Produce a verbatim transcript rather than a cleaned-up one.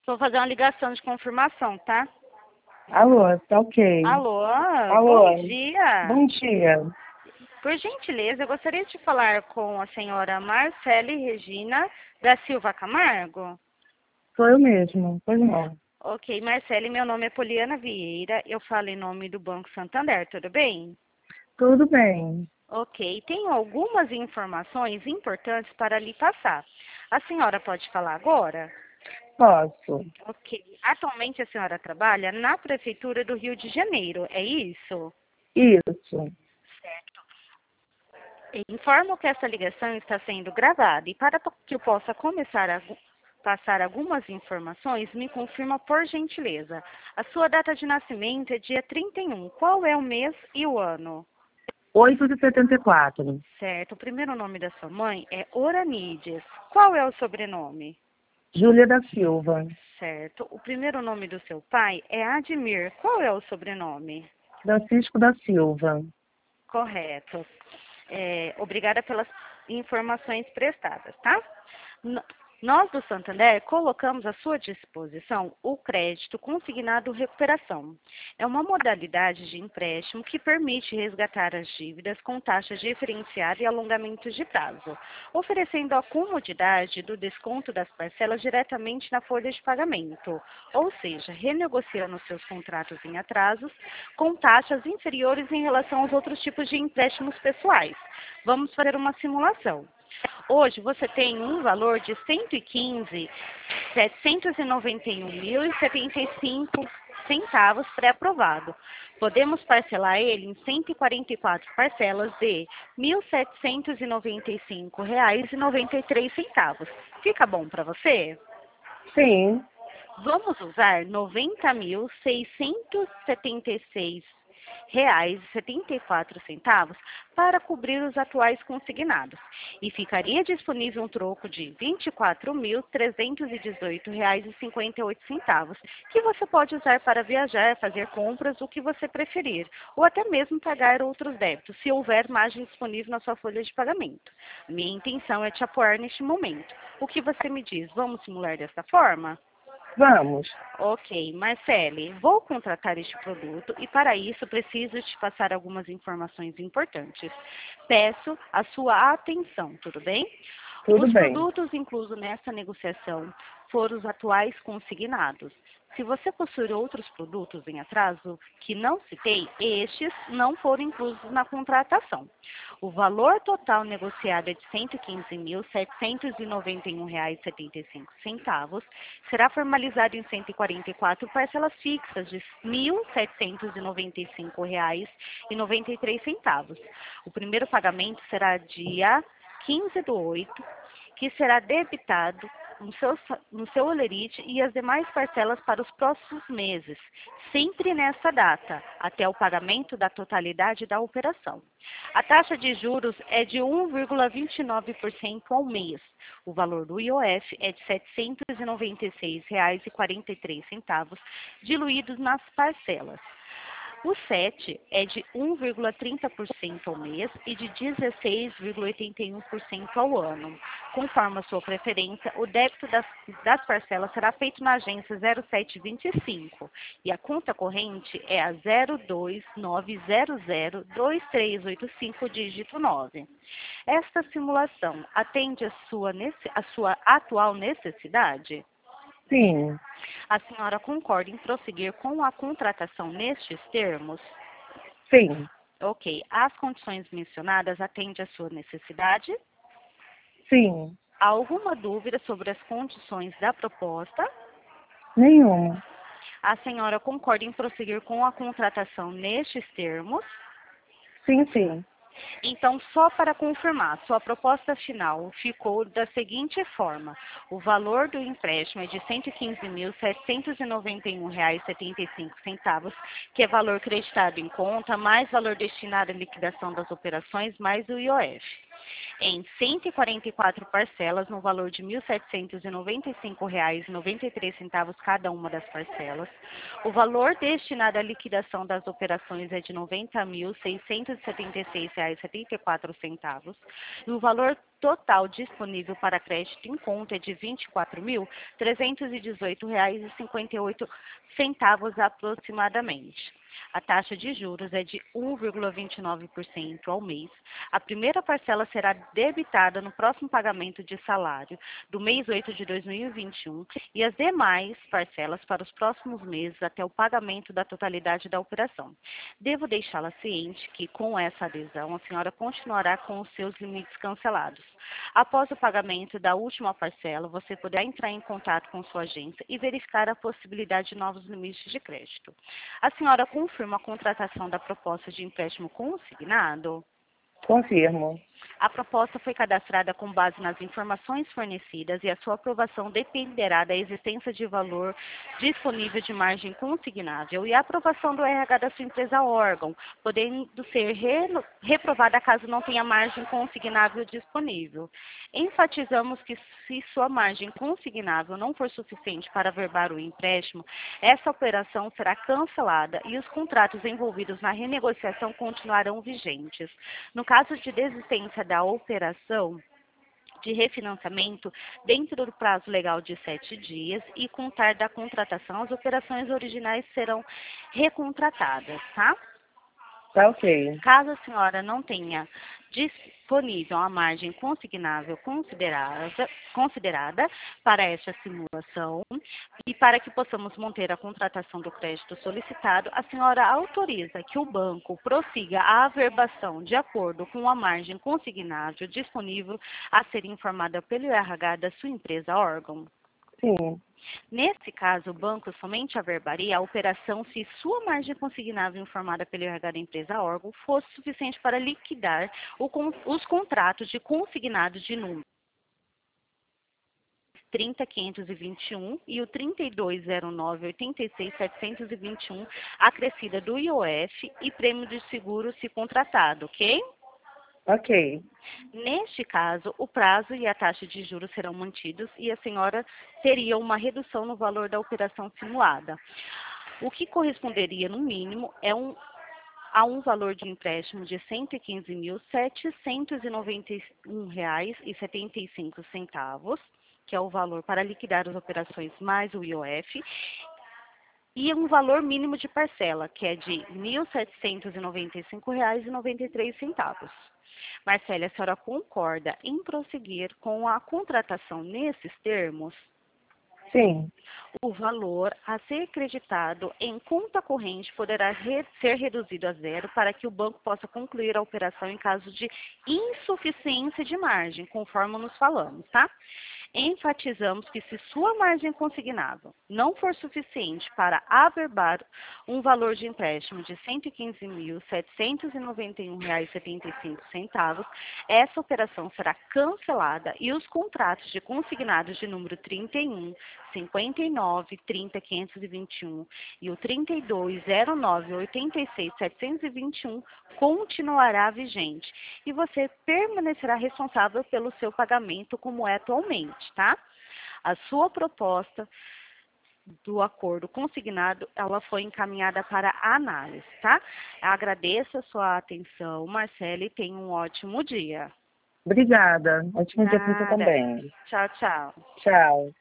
Vou fazer uma ligação de confirmação, tá? Alô, tá ok. Alô, Alô. bom dia. Bom dia. Por gentileza, eu gostaria de falar com a senhora Marcele Regina da Silva Camargo. Sou eu mesmo, pois não. Ok, Marcele, meu nome é Poliana Vieira, eu falo em nome do Banco Santander, tudo bem? Tudo bem. Ok, tenho algumas informações importantes para lhe passar. A senhora pode falar agora? Posso. Ok. Atualmente a senhora trabalha na Prefeitura do Rio de Janeiro, é isso? Isso. Certo. Informo que essa ligação está sendo gravada e para que eu possa começar a passar algumas informações, me confirma por gentileza. A sua data de nascimento é dia trinta e um. Qual é o mês e o ano? oito de setenta e quatro. Certo. O primeiro nome da sua mãe é Oranides. Qual é o sobrenome? Júlia da Silva. Certo. O primeiro nome do seu pai é Admir. Qual é o sobrenome? Francisco da Silva. Correto. É, obrigada pelas informações prestadas, tá? N- Nós do Santander colocamos à sua disposição o crédito consignado recuperação. É uma modalidade de empréstimo que permite resgatar as dívidas com taxa diferenciada e alongamento de prazo, oferecendo a comodidade do desconto das parcelas diretamente na folha de pagamento, ou seja, renegociando seus contratos em atrasos com taxas inferiores em relação aos outros tipos de empréstimos pessoais. Vamos fazer uma simulação. Hoje você tem um valor de cento e quinze mil, setecentos e noventa e um reais e setenta e cinco centavos pré-aprovado. Podemos parcelar ele em cento e quarenta e quatro parcelas de mil setecentos e noventa e cinco reais e noventa e três centavos. Fica bom para você? Sim. Vamos usar noventa mil seiscentos e setenta e seis reais e setenta e quatro centavos para cobrir os atuais consignados e ficaria disponível um troco de vinte e quatro mil trezentos e dezoito reais e cinquenta e oito centavos que você pode usar para viajar, fazer compras, o que você preferir, ou até mesmo pagar outros débitos, se houver margem disponível na sua folha de pagamento. Minha intenção é te apoiar neste momento. O que você me diz? Vamos simular desta forma? Vamos. Ok, Marcele, vou contratar este produto e para isso preciso te passar algumas informações importantes. Peço a sua atenção, tudo bem? Tudo Os bem. produtos inclusos nessa negociação foram os atuais consignados. Se você possui outros produtos em atraso que não citei, estes não foram inclusos na contratação. O valor total negociado é de cento e quinze mil, setecentos e noventa e um reais e setenta e cinco centavos. Será formalizado em cento e quarenta e quatro parcelas fixas de mil setecentos e noventa e cinco reais e noventa e três centavos. O primeiro pagamento será dia quinze do oito, que será debitado no seu, no seu olerite e as demais parcelas para os próximos meses, sempre nessa data, até o pagamento da totalidade da operação. A taxa de juros é de um vírgula vinte e nove por cento ao mês. O valor do I O F é de setecentos e noventa e seis reais e quarenta e três centavos, diluídos nas parcelas. O S E T é de um vírgula trinta por cento ao mês e de dezesseis vírgula oitenta e um por cento ao ano. Conforme a sua preferência, o débito das, das parcelas será feito na agência zero sete vinte e cinco e a conta corrente é a zero dois nove zero zero dois três oito cinco, dígito nove. Esta simulação atende a sua, a sua atual necessidade? Sim. A senhora concorda em prosseguir com a contratação nestes termos? Sim. Ok. As condições mencionadas atendem à sua necessidade? Sim. Há alguma dúvida sobre as condições da proposta? Nenhuma. A senhora concorda em prosseguir com a contratação nestes termos? Sim, sim. Então, só para confirmar, sua proposta final ficou da seguinte forma. O valor do empréstimo é de cento e quinze mil, setecentos e noventa e um reais e setenta e cinco centavos, que é valor creditado em conta, mais valor destinado à liquidação das operações, mais o I O F. Em cento e quarenta e quatro parcelas, no valor de mil setecentos e noventa e cinco reais e noventa e três centavos cada uma das parcelas. O valor destinado à liquidação das operações é de noventa mil, seiscentos e setenta e seis reais e setenta e quatro centavos. E o valor total disponível para crédito em conta é de vinte e quatro mil, trezentos e dezoito reais e cinquenta e oito centavos aproximadamente. A taxa de juros é de um vírgula vinte e nove por cento ao mês. A primeira parcela será debitada no próximo pagamento de salário do mês oito de dois mil e vinte e um e as demais parcelas para os próximos meses até o pagamento da totalidade da operação. Devo deixá-la ciente que, com essa adesão, a senhora continuará com os seus limites cancelados. Após o pagamento da última parcela, você poderá entrar em contato com sua agência e verificar a possibilidade de novos limites de crédito. A senhora confirma a contratação da proposta de empréstimo consignado? Confirmo. A proposta foi cadastrada com base nas informações fornecidas e a sua aprovação dependerá da existência de valor disponível de margem consignável e a aprovação do R H da sua empresa órgão, podendo ser re reprovada caso não tenha margem consignável disponível. Enfatizamos que se sua margem consignável não for suficiente para averbar o empréstimo, essa operação será cancelada e os contratos envolvidos na renegociação continuarão vigentes. No caso de desistência da operação de refinanciamento, dentro do prazo legal de sete dias e contar da contratação, as operações originais serão recontratadas, tá? Tá ok. Caso a senhora não tenha disponível a margem consignável considerada, considerada para esta simulação e para que possamos manter a contratação do crédito solicitado, a senhora autoriza que o banco prossiga a averbação de acordo com a margem consignável disponível a ser informada pelo R H da sua empresa órgão? Sim. Nesse caso, o banco somente averbaria a operação se sua margem consignável informada pelo R H da empresa órgão fosse suficiente para liquidar o, os contratos de consignados de número trinta, quinhentos e vinte e um e o trinta e dois, zero nove, oitenta e seis, setecentos e vinte e um, acrescida do I O F e prêmio de seguro se contratado, ok? Ok. Neste caso, o prazo e a taxa de juros serão mantidos e a senhora teria uma redução no valor da operação simulada, o que corresponderia, no mínimo, é um, a um valor de empréstimo de cento e quinze mil, setecentos e noventa e um reais e setenta e cinco centavos, que é o valor para liquidar as operações mais o I O F, e um valor mínimo de parcela, que é de mil setecentos e noventa e cinco reais e noventa e três centavos. Marcele, a senhora concorda em prosseguir com a contratação nesses termos? Sim. O valor a ser creditado em conta corrente poderá re ser reduzido a zero para que o banco possa concluir a operação em caso de insuficiência de margem, conforme nos falamos, tá? Enfatizamos que se sua margem consignável não for suficiente para averbar um valor de empréstimo de cento e quinze mil, setecentos e noventa e um reais e setenta e cinco centavos, essa operação será cancelada e os contratos de consignados de número trinta e um, cinquenta e nove, trinta, quinhentos e vinte e um e o trinta e dois, zero nove, oitenta e seis, setecentos e vinte e um continuará vigente e você permanecerá responsável pelo seu pagamento como é atualmente, tá? A sua proposta do acordo consignado, ela foi encaminhada para análise, tá? Agradeço a sua atenção, Marcele, e tenha um ótimo dia. Obrigada. Ótimo dia para você Nada. também. Tchau, tchau. Tchau.